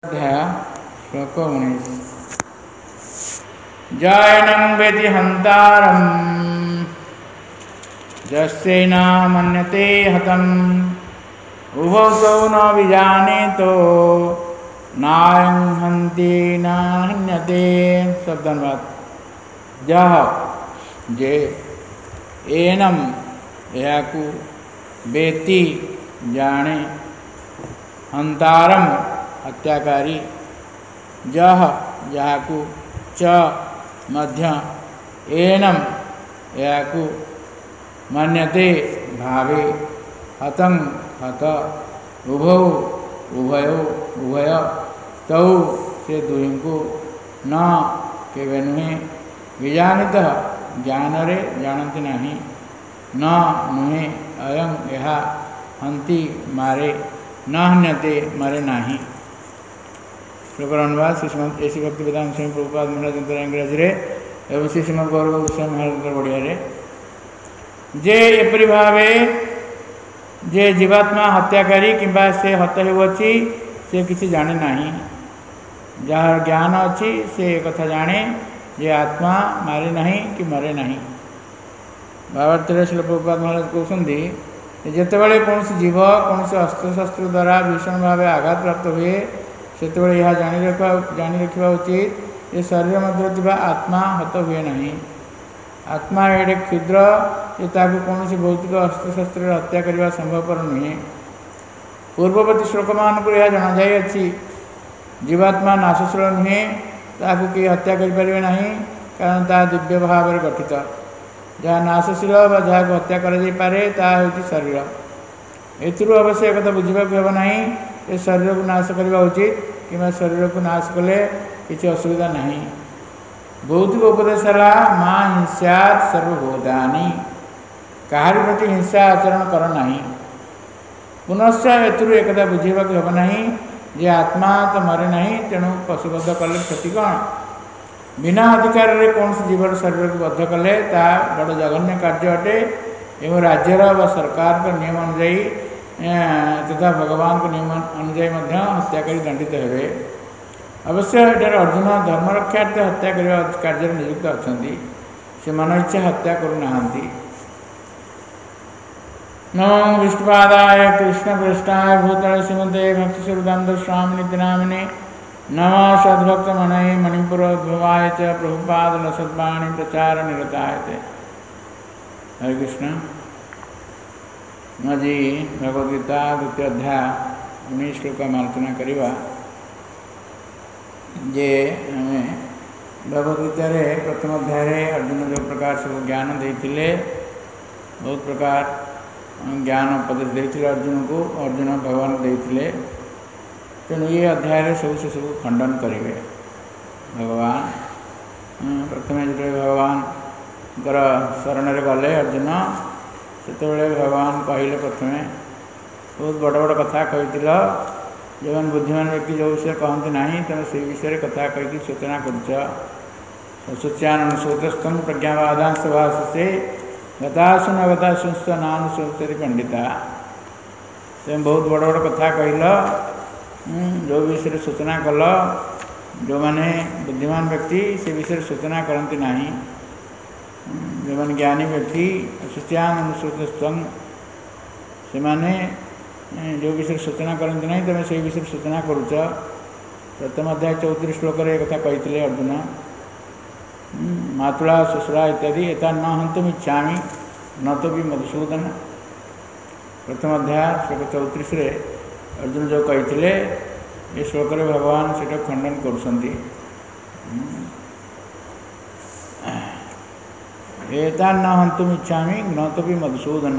अध्याय श्लोक 19 जैनं वेति हन्तारं यस्यैनं मन्यते हतम् उभौ तौ न विजानीतो नायं हन्ति न हन्यते। शब्दानुवाद जह जे एनम याकु वेति जाने हंतारम हत्याकारी जह याकु च मध्य एनम याकु मन्यते भावे हतं हत उभौ उभयो उभय तौ से दुहिंकु न केवे नुहे विजानित ज्ञान रे जानती नहीं न नुहे अयं यह हंति मारे न हन्यते मरे नाही। श्लोकर अनुवाद श्रीमद एसी भक्ति वेदांत स्वामी प्रभुपाद महाराज इंग्राजी रे एवं श्री श्रीमद गौरव गोस्वामी महाराज बढ़िया रे जे एपरि भावे जे जीवात्मा हत्याकारी किंबा से हत होउछि से किसी जाने नहीं जार ज्ञान अच्छी से कथा जाने जे आत्मा मारे नहीं कि मरे नहीं। भावार्थ श्री प्रभुपाद महाराज कहते जितेबाला कौन जीव कौन अस्त्रशस्त्र द्वारा भीषण भाव आघात प्राप्त हुए से यह जानी रखा उचित ये शरीर मध्य आत्मा हत हुए नहीं। आत्मा एडे क्षुद्र ये कौन भौतिक अस्त्रशस्त्र हत्या करने संभवपर नुहे। पूर्ववर्ती श्लोक मान यह जनाई जीवात्मा नाशशील नुहे ताकू कि हत्या करें नहीं कारण ता दिव्य भाव में गठित जहाँ नाशशील जहाँ हत्या करे हूँ शरीर एथुरु अवश्य एक बुझा हेब ना ये शरीर को नाश करने उचित कि शरीर को नाश कले किसी असुविधा नहीं। भौतिक उपदेश है माँ हिंसा सर्वभूतानि कहार प्रति हिंसा आचरण कर नहीं। पुनश्च एथुरु एक बुझा हेब ना जे आत्मा तो मरे नहीं तेणु पशुबद्ध कले क्षति कौन बिना अधिकार रे कौन जीवर शरीर को बद्ध कले ता बड़ जघन्य कार्य अटे एवं राज्यर व सरकार का नियम अनुजाई तथा भगवान को नियम अनुजाई हत्याकारी दंडित हेबे। अवश्य एठार अर्जुन धर्म रक्षार्थ हत्या करने कार्य नियुक्त अच्छा से मन इच्छा हत्या करूना। नमो विष्णुपादाय कृष्णपृष्ठाय भूतले श्रीमते भक्तिस्वरूपानंद स्वामी नित्य नामिने नमो सद्भक्त मनये मणिपुरोद्भवाय च प्रभुपाद लसद्वाणी प्रचार निरताय च। हरे कृष्ण। आज भगवद्गीता द्वितीय अध्याय 19 श्लोक आलोचना करवा जे हमें भगवद्गीता रे प्रथम अध्याय अर्जुन जो प्रकार सब ज्ञान देते बहुत प्रकार ज्ञान उपदेश देते अर्जुन को अर्जुन भगवान देते तेणु ये अध्याय सब से सब खंडन करेंगे। भगवान प्रथम जो भगवान शरण गले अर्जुन से भगवान कहले प्रथम बहुत बड़ बड़ कथा कही जो बुद्धिमान व्यक्ति जो विषय कहते ना तेणु से विषय कथा कही सूचना करुचान श्रोतस्थम प्रज्ञावादांश भाष से गतासु न गतासुस्त नानुसुतरी पंडिता से बहुत बड़ बड़ कथा कहल जो विषय सूचना कल जो माने बुद्धिमान व्यक्ति से विषय सूचना करती ना जो माने ज्ञानी व्यक्ति सूच्यान अनुश्रुतस्तम से माने जो विषय सूचना करती ना तुम से विषय सूचना करुच। प्रथम अध्याय 34 श्लोक कथा कही अर्जुन मातुला ससुरा इत्यादि एता न हंतुम इच्छामि न तो भी मधुसूदन। प्रथम अध्याय श्लोक 34 रे अर्जुन जो कही ये श्लोक रे भगवान से खंडन करुँच एता न हंतुम इच्छामि न तो भी मधुसूदन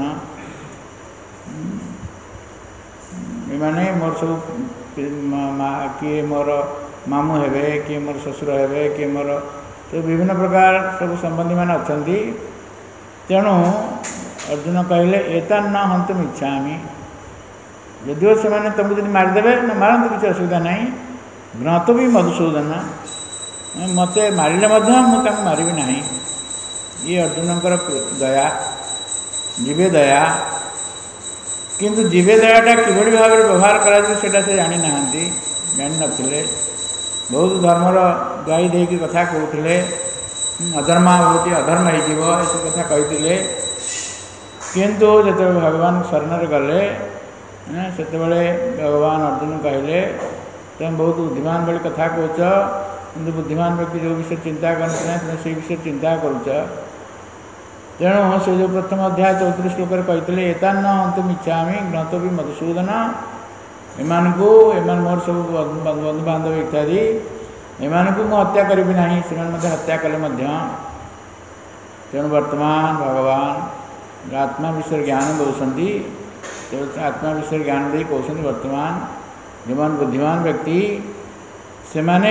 माने मोर सब किए मोर मामू हेबे किए मोर ससुर हेबे किए मोर तो विभिन्न प्रकार सब संबंधी मान अच्छा तेणु अर्जुन कहले एता न हंतुम इच्छामि यदिओ से तुमको जब मारिदेवे न मारतु किसी असुविधा नहीं घ्नत भी मधुसूदन मत मारे मुझे मारि ना ये अर्जुनकर दया जीवे दया किंतु जीवे दयाटा किभଳି भाव व्यवहार करा से जानी ना जान नथिले बहुत धर्मर गाई देकी कथा कहते अधर्मा होती अधर्म हो कथा कही किंतु जो भगवान शरण गले से भगवान अर्जुन कहले तुम बहुत बुद्धिमान भाई कथा कौच कि बुद्धिमान व्यक्ति जो विषय चिंता करते से विषय चिंता करुच तेणु से जो प्रथम अध्याय 34 श्लोक कहते एता न हंतुम इच्छामि ज्ञात भी मधुसूदन एमान मोर सब बंधु बांधव इत्यादि एमान को हत्या करी ना से हत्या कले तेणु वर्तमान भगवान आत्मा विषय ज्ञान दौरान आत्मा विषय ज्ञान दे कहते वर्तमान जो बुद्धिमान व्यक्ति से माने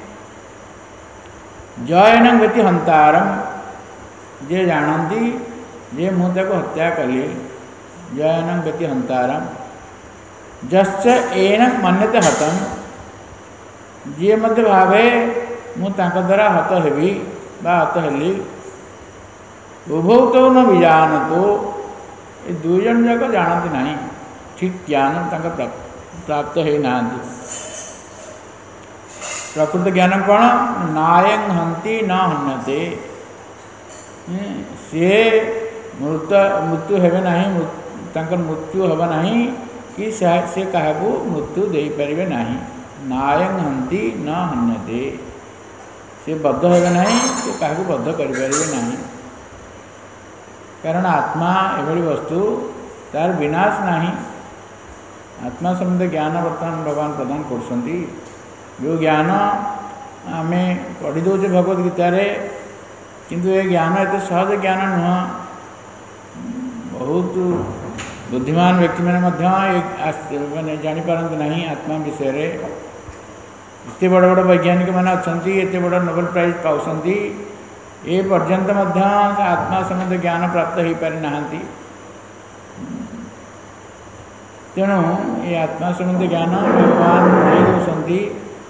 जयन गति हंतारम जे जानती जे मुझे हत्या कली जयन गति हंतारम जश्च एन मन्यते हतम जी मत भावे मुझे द्वारा हत हेबी बा हत हेली उभौ तो न विजान तो ये दुई जन जाक जानती ना ठीक ज्ञान प्राप्त हो ना प्रकृत ज्ञान कौन नायं हंती न हन्यते सी मृत्यु हेबे ना मृत्यु हम ना कि से क्या मृत्यु दे पारे ना नायं हंती न हन्यते से बद्ध हेबे ना से क्या बद्ध करें ना कारण आत्मा एभली वस्तु तार विनाश नहीं आत्मा संबंधी ज्ञान बर्तमान भगवान प्रदान कर जो ज्ञान आम पढ़ी दौचे भगवद गीतार किंतु ये ज्ञान एत सहज ज्ञान नुह बहुत बुद्धिमान व्यक्ति मैंने जापारती ना आत्मा विषय एत बड़ बड़ वैज्ञानिक मैंने अच्छा एत बड़ नोबेल प्राइज पाँच ए पर्यंत आत्मा संबंधी ज्ञान प्राप्त हो पारि ना तेणु ये आत्मा संबंधी ज्ञान भगवान नहीं दौरान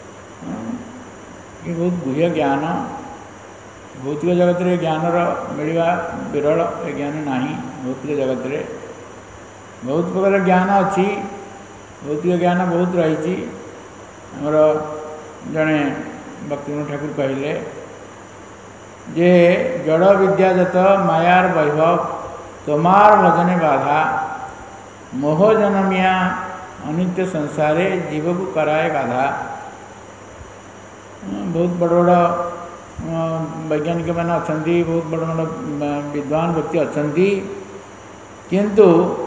ये बहुत गुह्य ज्ञान भौतिक जगत रे ज्ञान मिलवा विरल ए ज्ञान ना भौतिक जगत रे बहुत प्रकार ज्ञान अच्छी भौतिक ज्ञान बहुत रही आमर जड़े भक्तिविनोद ठाकुर कहले जे जड़ विद्याजत मायार वैभव तोमार भजने बाधा मोह जनमिया अनित्य संसारे जीव को कराए गाधा बहुत बड़ बड़ वैज्ञानिक मैंने अच्छा बहुत बड़ बड़ विद्वान व्यक्ति अच्छा किंतु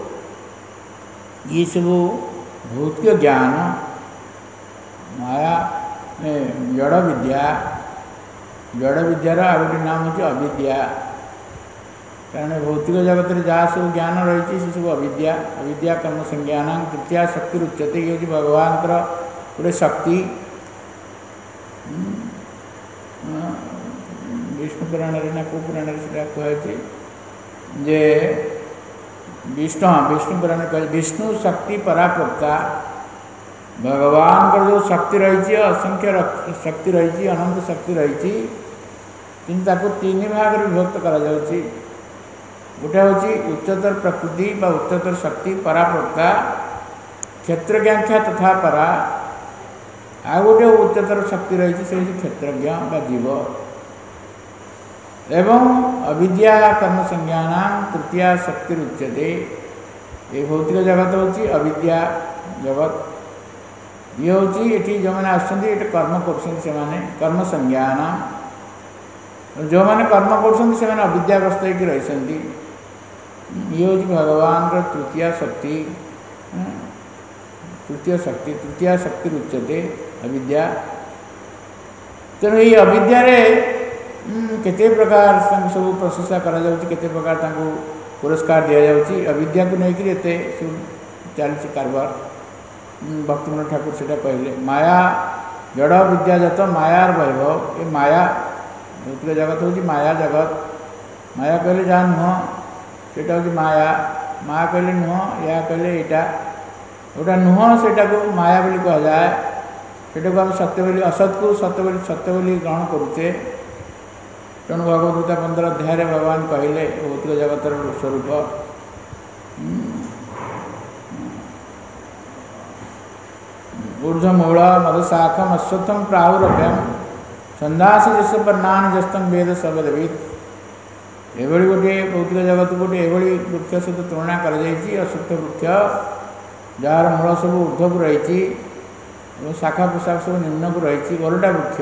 ये सब भौतिक ज्ञान माया जड़ विद्या जड़ विद्यार आ गए नाम हूँ अविद्या कारण भौतिक जगत में जहाँ सब ज्ञान रही से सब अविद्या अविद्या कर्म संज्ञान तृतीया शक्ति उच्यते ये भगवान गोटे शक्ति विष्णु पुराण ना को पुराण से कहे जे विष्णु पुराण कहे विष्णु शक्ति पराप्रोक्ता भगवान का जो शक्ति रही असंख्य शक्ति रही अनंत शक्ति रही किंतु तीन भाग विभक्त करा गोटे हूँ उच्चतर प्रकृति बा उच्चतर शक्ति पराप्रोक्ता क्षेत्रज्ञाख्या तथा परा आ गोटे उच्चतर शक्ति रही से क्षेत्रज्ञ बा जीव एवं अविद्या कर्म संज्ञान तृतीया शक्ति उच्यते ये भौतिक जगत हूँ अविद्या जगत ये हूँ ये जो मैंने आसुँचे कर्म कर्म संज्ञान जो मैंने कर्म कर अविद्याग्रस्त होकर रही ये हूँ भगवान तृतीया शक्ति तृतीया शक्ति उच्यते अविद्या तेणु ये अविद्यार केते प्रकार सब प्रशंसा करा केते प्रकार पुरस्कार दि जाऊँगी अविद्या को लेकर एते चलती कारबार भक्तिविनोद ठाकुर से कहले माया जड़ विद्याजत मायार वैभव ये माया भौतिक जगत हूँ माया जगत माया कहले जहाँ नुह से हूँ माया माया कहले नुह या कहले यहाँ गोटा नुह से माया बोली कह जाए से आम सत्य बोली असत को सत्य बोली ग्रहण करुचे तेणु भगवद्गीता 15 अध्याय भगवान कहले भौतिक जगतर स्वरूप ऊर्ध्वमूल मधुशाखम अश्वत्थम प्राहुरभ्यम छंदास जस पर्णानि जस्तम वेद सबदविद। एभली गोटे भौतिक जगत गोटे एभली वृक्ष सहित तुलना कर अश्वत्थ वृक्ष जार मूल सब ऊर्ध्व को रही शाखा प्रशाखा सब निम्न को रही ओरटा वृक्ष।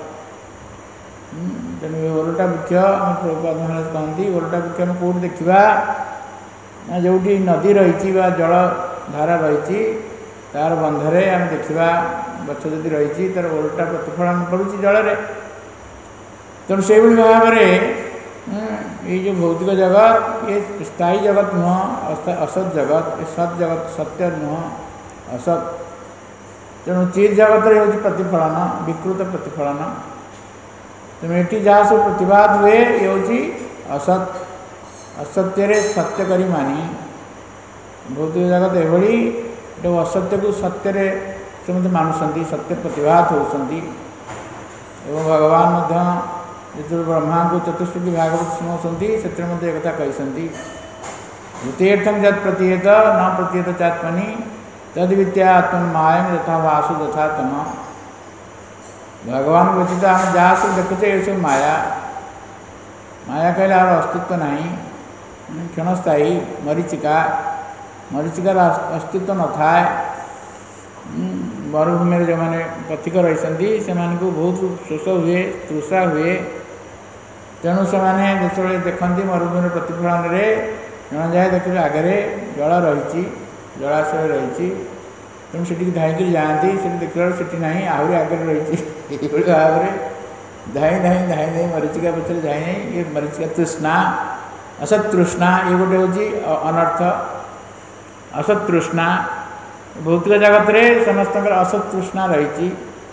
तेणु ओरटा वृक्ष प्रभुपाद महाराज कहती ओरटा वृक्ष आम कौट देखा जो नदी रही जल धारा रही तार बंधरे आम देखा गछ जदि रही तार ओरटा प्रतिफलन पड़ुची जल में। तेणु से भाव में ये जो भौतिक जगत ये स्थायी जगत नुह असत जगत ये सत जगत सत्य नुह असत। तेणु चित जगत हो प्रतिफलन विकृत प्रतिफलन। तेणु ये जहाँ सब प्रतिवाद हुए ये हूँ असत असत्य सत्य करी मानी भौतिक जगत एभली जो असत्य को सत्य से मानुंट सत्य प्रतिभात होती। भगवान जो ब्रह्मा को चतुष्टुति भागवत शुणाऊँगी से एक कहते द्वितीयर्थम जत प्रतीयत न प्रतीयत चात्मनि तद विद्या आत्मन मायम यथा वासु तथा तम। भगवान व्यतीत आम जहाँ सब देखुचे ये सब माया माया कहले आर अस्तित्व नहीं क्षणस्थायी मरीचिका मरीचिकार अस्तित्व न थाए। मरुभूमि जो मैंने पथिक रही से बहुत शोष हुए तृषा हुए। तेणु से जो देखती मरुभूमि प्रतिफलन में जन जाए देखिए आगे जल रही जलाशय रही तेणु से धाईक जाती से देखला से आहरी आगे रही भाव में धाई नहीं मरीचिका पचर धाई नहीं ये मरीचिका तृष्णा असत तृष्णा ये गोटे हूँ अनर्थ असत तृष्णा। भौतिक जगत रे समस्त असत तृष्णा रही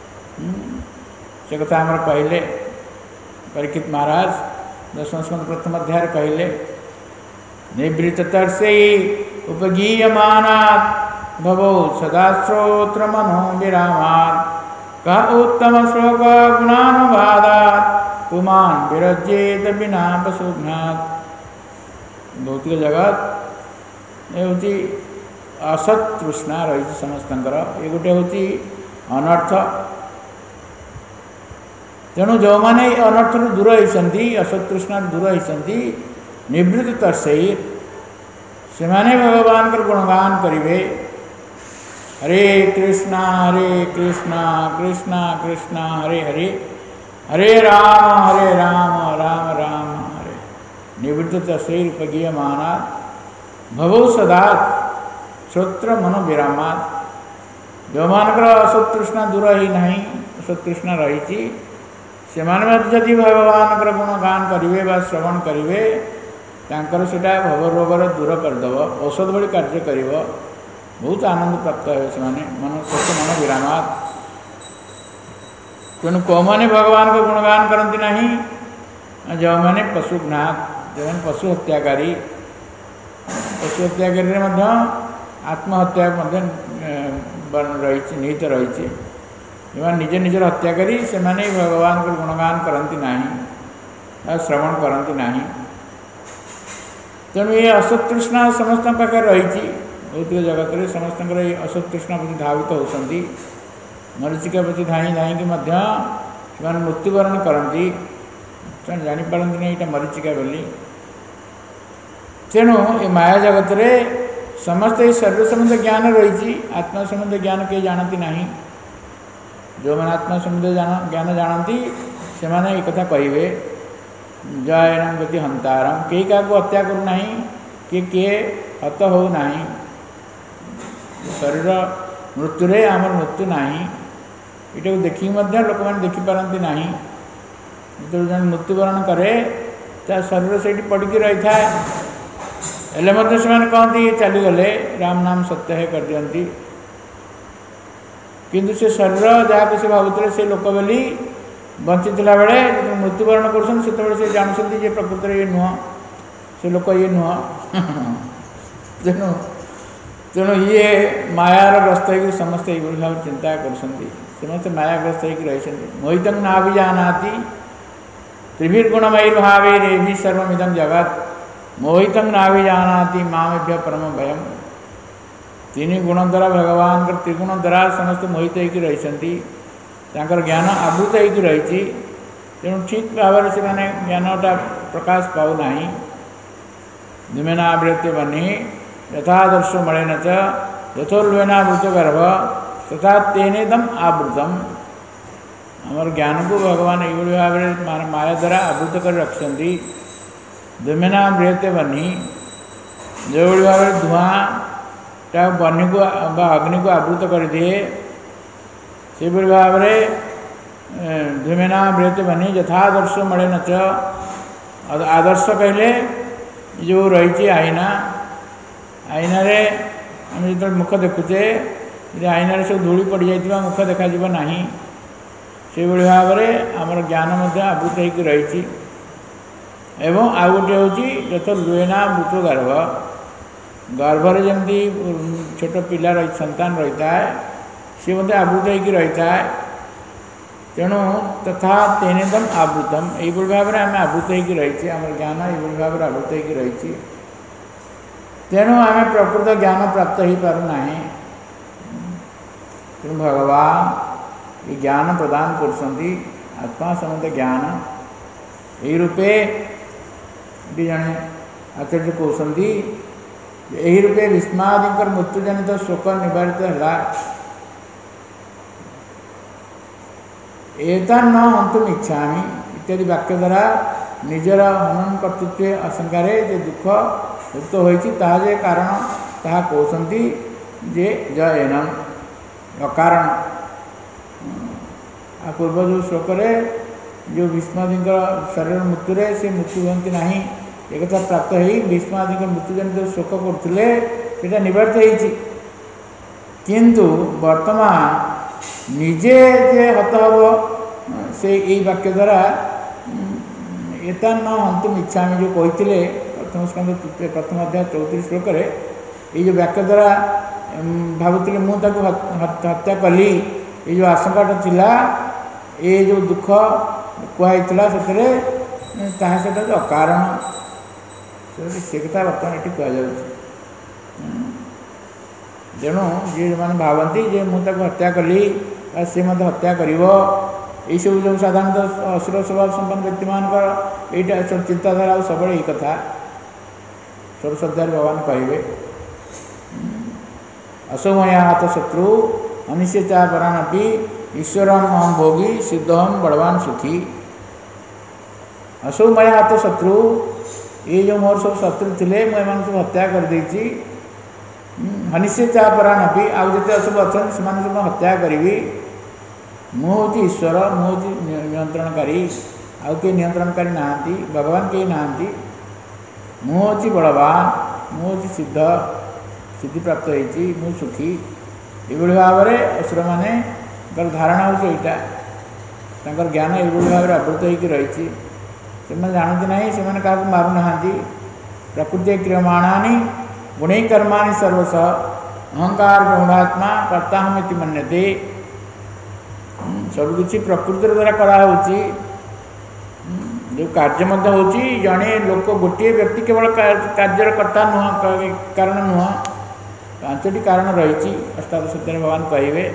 से कथा आमर कहले परीक्षित महाराज दशम स्कंद प्रथम अध्याय कहले निवृत्त तरसे उपगीयमानात् भवो सदा श्रोत्र मनो विरामात् कह उत्तम श्लोक गुणानुवादात् पुमान विरज्येत बिना पशुघ्नात्। भौतिक जगत ये हूँ असत तृष्णा रही समस्त ये गोटे हूँ अनर्थ। तेणु जो मैंने अनर्थ दूर होती असत तृष्णा दूर होती निवृत्त तर्सई से भगवान गुणगान करेंगे हरे कृष्णा कृष्णा कृष्णा हरे हरे हरे राम राम राम हरे। निवृत्त तर्सई उपगीयमाना भवो सदा श्रोत्र मनो विरामात्। जो मानकर असत तृष्णा दूर ही नहीं असत तृष्णा रही से जदि भगवान गुणगान करेंगे श्रवण करेंगे तांकर सेटा भव रोगर दूर करदेव औषध भली कार्य कर बहुत आनंद प्राप्त हे से मन स्वस्थ मन विरामात्। तेणु कौने भगवान को गुणगान करती नहीं जो मैंने पशुघ्नात् जो मैंने पशु हत्याकारी पशु हत्याकारी आत्महत्या रही निहित रही जो निजे निजर हत्या करी से भगवान को गुणगान करती नहीं श्रवण करती नहीं। तेणु ये असत तृष्णा समस्त पाखे रही भौतिक जगत में समस्त ये असत तृष्णा प्रति धावित होती मरीचिका प्रति धाई धाई मृत्युवरण करती जापारती नहीं यहाँ मरीचिका बोली। तेणु ये माया जगत रे समस्त शरीर संबंध ज्ञान रही आत्मा संबंध ज्ञान कहीं जानती नहीं। जो मैंने आत्मा संबंध ज्ञान जानती से माने एक कथा कहे जयनम गति हंतारम कई क्या हत्या करूना किए हत हो नहीं शरीर मृत्यु रे आमर मृत्यु नहीं ये देखिक लोक मैंने देखिपारती नहीं। जो जन मृत्युवरण करे शरीर से पड़ी रही था हेले से कहती चलीगले राम नाम सत्य है कर दियंती किंतु से शरीर जहाँ कि भावुले से लोक बोली बंची बेले मृत्युवरण कर जानते जे प्रकृत ये नुह से लोक ये नुह। तेणु तेणु ये मायार ग्रस्त हो समस्त ये भाव चिंता कर समस्त मायाग्रस्त हो रही मोहित ना भी जानाति त्रिभिर्गुणमयी भावे रेभि सर्वमिदं जगत मोहित ना भी जानाति मामेभ्य परम भयम। तीन गुण द्वारा भगवान त्रिगुण द्वारा समस्त मोहित होकर रही ज्ञान आवृत होकर रही तेणु ठीक भाव से ज्ञानटा प्रकाश पाऊना धूमेनावृत्य बनी यथादर्श मणेन च यथोर्वेनावृत गर्भ तथा तेनेदम आवृतम आमर ज्ञान को भगवान ये भाव में माया द्वारा आवृत कर रखिंट धूमेनावृत्य बनी जो भाव धुआं बनी को अग्नि को आवृत कर दिए से भाव में धूमेनावृत बनी यथादर्श मणेन च आदर्श कहले जो रही आईना आईन आम जो मुख देखुचे आईन सब धूली पड़ जाइए मुख देखा ना से भाव में आमर ज्ञान आवृत होकर रही एवं आउ गोटे हूँ यथ लुएना मृत्यु गर्भ गर्भर जमी छोट पिला रही संतान रही है सी मत आवृत होकर रही है तेणु तथा तेनेदम आवृतम ये भाव में आम आवृत होकर रही आम ज्ञान ये भाव में आवृत होकर रही तेणु आम प्रकृत ज्ञान प्राप्त हो पारना तेणु भगवान ये ज्ञान प्रदान कर आत्मा समस्त ज्ञान यही रूपे जड़े आचार्य कहते यही रूपे भीष्मादिकर मृत्युजनित शोक निवारित है एता न हंतुम इच्छा इत्यादि वाक्य द्वारा निजर हनन कर्तृत्व आशंकार जो दुख युक्त होजे कारण ता कहते जे जयनम अकारण आ पूर्व जो श्लोक जो भीष्मादि शरीर मृत्यु से मृत्यु हमें ना एक प्राप्त हो भीष्मादि मृत्युजनित शोक करते निवारित किंतु वर्तमान निजे जे हत हम से यही वाक्य द्वारा एता न हंतुम इच्छा जो कहते प्रथम स्कंद प्रथम अध्याय 34 श्लोक ये जो वाक्य द्वारा भावुली मुझे हत्या कली ये जो आशंकाटा थिला ये जो दुख कहला से अकारण से कथा बर्तमान ये कह तेणु जी मैंने भावती जे मुझे हत्या कली सी मत हत्या कर सब जो साधारणतः असुर स्वभाव संपन्न व्यक्ति मान यहाँ चिंताधारा सब यही कथा षोड़श अध्याय भगवान कहे असमया हाथ शत्रु अनिश्चय चा परानपि ईश्वरम अहम भोगी सिद्धहम बलवान सुखी असमया हाथ शत्रु ये जो मोर सब शत्रु थे मुझे सब हत्या कर देती अनिश्चय चा परानपि आउ जिते सब अच्छा से सब हत्या करी मुझे ईश्वर मुझे नियंत्रणकारी आउ किए नियंत्रणकारी ना भगवान कहीं ना मुझे बलवान मुझे सिद्ध सिद्धि प्राप्त होती मुझे सुखी ये भाव में असुर मैंने धारणा हो यहाँ ज्ञान ये भाव में आवृत होकर रही से जानते ना से क्या मारूना प्रकृति क्रियमाणानि गुणै कर्माणि सर्वश अहंकार गौणात्मा कर्ता हमें मन्यते सबकि प्रकृति द्वारा कराऊँगी जो कार्य होती जड़े लोक गोटे व्यक्ति केवल कार्यर कर्ता नुह कारण नुह पांचटी कारण रही अष्टादश अध्याय भगवान कहे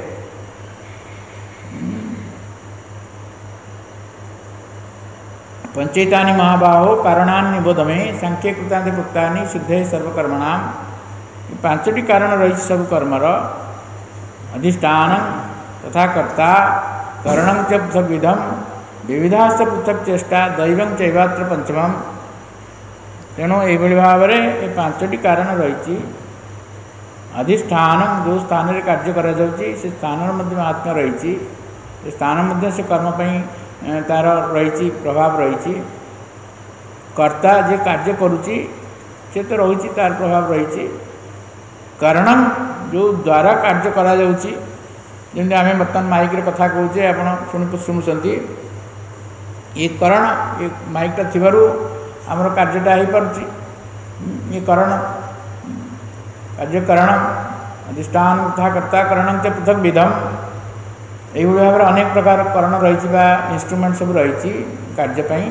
पंचेतानि महाबाहो कारणानि निबोध में सांख्य कृतांति भुक्तानि सिद्धे सर्वकर्मणाम पांचटी कारण रही सब कर्मर अधिष्ठान तथा कर्ता करणं च पृथक विधम विविधास्त पृथक चेष्टा दैवं चैवात्र पंचमम तेणु ये भाव में ये पांचटी कारण रही अधिष्ठान जो स्थान में कार्य करा से स्थान महात्मा रही स्थान से कर्मपाई तार रही प्रभाव रही कर्ता जे कार्य करुच्ची से तो रही तार प्रभाव रही करणम जो द्वारा कार्य करा जमी आम बर्तमान माइक कथा कहे आप शुणुंट ये करण ये माइकटा थी आमर कार्यटा हो पार्टी ये करण कार्यकरण अधिष्ठान तथा कर्ता करण से पृथक विधम यही भाव में अनेक प्रकार करण रही इंस्ट्रूमेंट सब रही कार्यपाई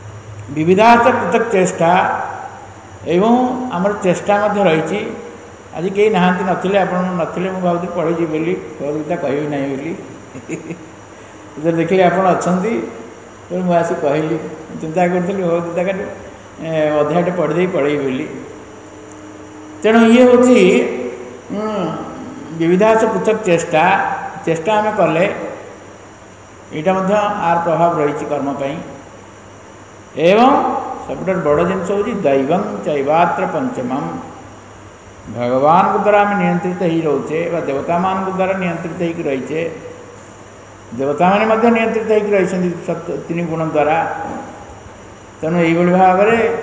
विविधा पृथक चेष्टा एवं आमर चेष्टा रही आज कहीं नहांती नथिले आपण नथिले मु भावुଥିଲି पढ़ी बोली भगवद गीता कहबी नहीं बोली जो देखिले आपण अछंती तो मु आसी कहली चिंता करथली भगवद गीता का अध्यायटे पढ़ी पढ़ी बोली। तेणु ये होची विविधास पृथक चेष्टा चेष्टा आम कले यहाँ आर प्रभाव रही कर्म पाई। एवं सबुठ बड़ जिनस हूँ दैवं चैवात्र पंचमम भगवान को द्वारा आम नियंत्रित ही रोचे देवता मान द्वारा नियंत्रित ही रहीचे देवता माने नियंत्रित ही रही तीन गुण द्वारा। तेणु ये भाव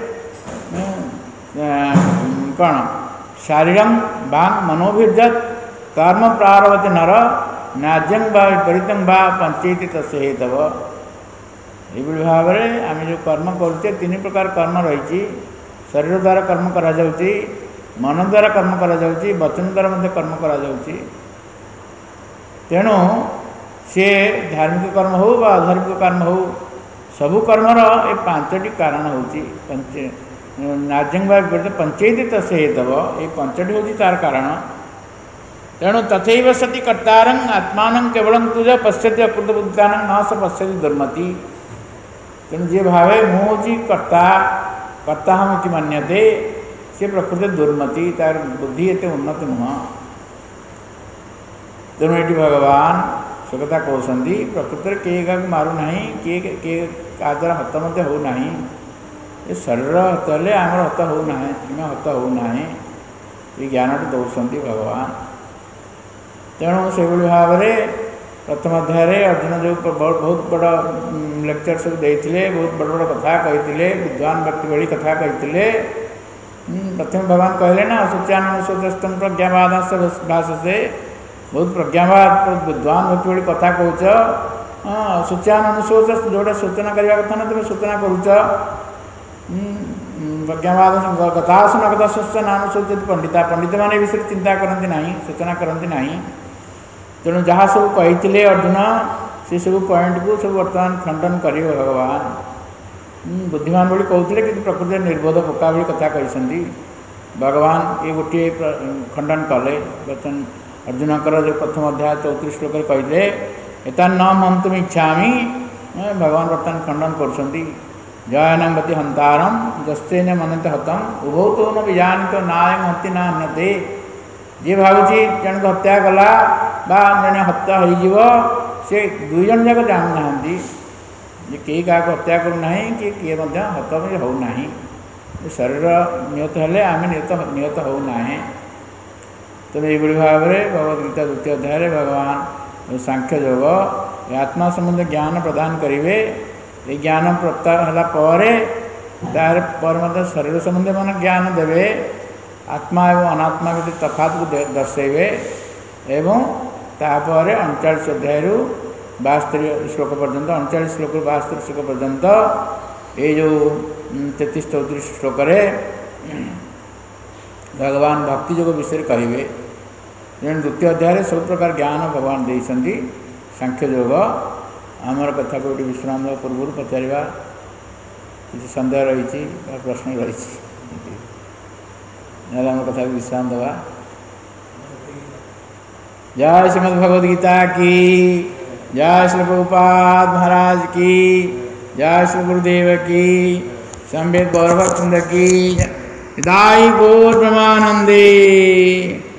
कौन शारीरम वांग मनोभिर्जत कर्म प्रारभते नर न्याज्यं बा विपरीतं बा पंचेति तस्य हेतव। ये भाव में आम जो कर्म करुचे तीन प्रकार कर्म रही शरीर द्वारा कर्म करा जाउची मन द्वारा कर्म करा जाउची वचन द्वारा मध्य कर्म करा जाउची। तेणु सी धार्मिक कर्म हो बा अधार्मिक कर्म हो सबु कर्मर ये पांचटी कारण होची नाज्यं बा विपरीत पंचेति तस्य हेतव ये पंचटी होची तार कारण। तेणु तथैव सति कर्तारं आत्मानं केवलं तुझ पश्यति अकृत बुद्धानं न स पश्यति दुर्मति। तेणु जे भावे मुझी कर्ता कर्ता हम मान्यते सी प्रकृति दुर्मति तार बुद्धि एत उन्नति नुह। तेणु ये भगवान से कथा कहते प्रकृति किए क्या मारू ना किए क्या द्वारा हत मत होना ये शरीर हत हेल्ले आम हत होना आम हत होना ये ज्ञान दौरान भगवान। तेणु से भाव में प्रथम अध्याय अर्जुन जो बहुत बड़ लेक्चर सब देते बहुत बड़ बड़ कथा कही विद्वान व्यक्ति भली कथा कही प्रथम भगवान कहले ना शुचानुशोचस्तम प्रज्ञावाद भाषसे बहुत प्रज्ञावाद विद्वान व्यक्ति भली कथा कौच शुचानुशोच जोटा सूचना करने कथा ना तुम सूचना करुच प्रज्ञावाद कथा सुन कथा सूचनानुशोचित पंडिता पंडित मैंने विषय चिंता करती ना सूचना करती ना। तेणु जहाँ सब कही अर्जुन से सब पॉइंट को सब बर्तमान खंडन कर भगवान बुद्धिमान भाई कहते कि प्रकृति निर्बोध पक्का भाई कथा कही भगवान ये गोटे खंडन कले बर्तमान अर्जुन जो प्रथम अध्याय 34 श्लोक कहते एता न मंतुम इच्छा भगवान बर्तमान खंडन कर जयनं गति हंतारम जस्ते न मनते हतम उभौ तो न विजानी तो नायं हति ना अन्यते। जी भावी जन को हत्या कला जन हत्या हो से दुई जन जाक जानू ना कई क्या हत्या करूना कि किए हत होना शरीर निहत हेल्ले आम निहत होना। तेणु ये भाव में भगवद्गीता द्वितीय अध्याय भगवान सांख्य योग आत्मा संबंध ज्ञान प्रदान करेंगे। ये ज्ञान प्राप्त है तार शरीर संबंधी मान ज्ञान देवे आत्मा एवं अनात्मा के तफात को दर्शेबे एवं तापर 39 अध्याय 72 श्लोक पर्यंत 39 श्लोक 72 श्लोक पर्यंत ये जो 33-34 श्लोक भगवान भक्ति योग विषय कहे। द्वितीय अध्याय सब प्रकार ज्ञान भगवान देते सांख्य योग आमर कथा को विश्राम पूर्व पचारा किसी सन्देह रही प्रश्न रही आम कथा को विश्राम दवा। जय श्रीमद् भगवद गीता की जय श्री प्रभुपाद महाराज की जय श्री गुरुदेव की संवेद गौरव की दाई गौर ब्रह्मानंदे।